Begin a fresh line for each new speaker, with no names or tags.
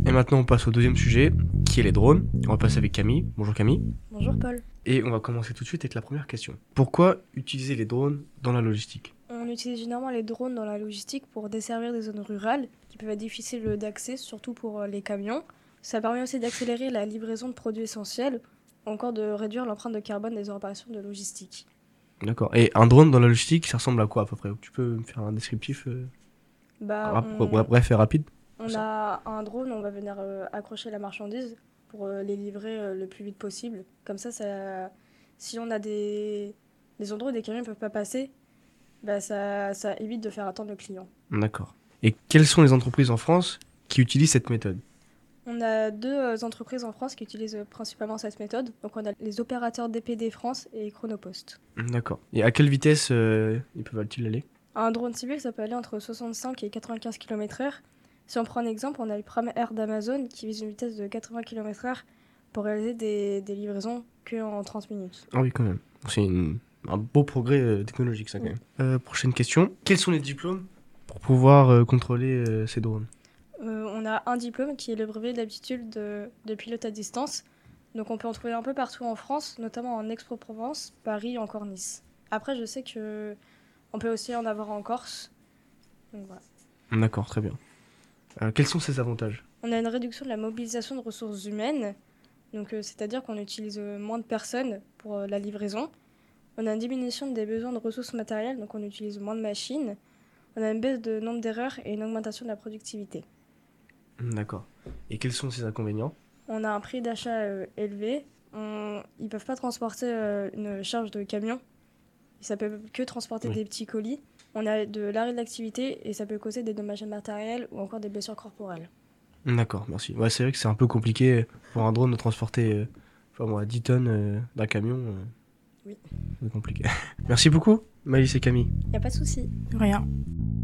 Et maintenant, on passe au deuxième sujet, qui est les drones. On va passer avec Camille. Bonjour Camille.
Bonjour Paul.
Et on va commencer tout de suite avec la première question. Pourquoi utiliser les drones dans la logistique ?
On utilise généralement les drones dans la logistique pour desservir des zones rurales qui peuvent être difficiles d'accès, surtout pour les camions. Ça permet aussi d'accélérer la livraison de produits essentiels ou encore de réduire l'empreinte de carbone des opérations de logistique.
D'accord. Et un drone dans la logistique, ça ressemble à quoi à peu près ? Tu peux me faire un descriptif bref et rapide ?
On a un drone, on va venir accrocher la marchandise pour les livrer le plus vite possible. Comme ça, si on a des endroits où des camions ne peuvent pas passer, ça évite de faire attendre le client.
D'accord. Et quelles sont les entreprises en France qui utilisent cette méthode ?
On a deux entreprises en France qui utilisent principalement cette méthode. Donc on a les opérateurs DPD France et Chronopost.
D'accord. Et à quelle vitesse ils peuvent-ils aller ?
Un drone civil, ça peut aller entre 65 et 95 km/h. Si on prend un exemple, on a le Prime Air d'Amazon qui vise une vitesse de 80 km/h pour réaliser des livraisons qu'en 30 minutes.
Ah oui, quand même. C'est un beau progrès technologique, ça, quand même. Prochaine question. Quels sont les diplômes pour pouvoir contrôler ces drones ?
On a un diplôme qui est le brevet d'aptitude de pilote à distance. Donc on peut en trouver un peu partout en France, notamment en Aix-Provence, Paris ou encore Nice. Après, je sais qu'on peut aussi en avoir en Corse. Donc voilà.
D'accord, très bien. Quels sont ces avantages ?
On a une réduction de la mobilisation de ressources humaines. Donc, c'est-à-dire qu'on utilise moins de personnes pour la livraison. On a une diminution des besoins de ressources matérielles, donc on utilise moins de machines. On a une baisse de nombre d'erreurs et une augmentation de la productivité.
D'accord. Et quels sont ces inconvénients ?
On a un prix d'achat élevé. Ils ne peuvent pas transporter une charge de camion. Ça peut que transporter des petits colis. On a de l'arrêt de l'activité et ça peut causer des dommages matériels ou encore des blessures corporelles.
D'accord, merci. Ouais, c'est vrai que c'est un peu compliqué pour un drone de transporter 10 tonnes d'un camion.
Oui.
C'est compliqué. Merci beaucoup, Malice et Camille.
Il n'y a pas de souci.
Rien.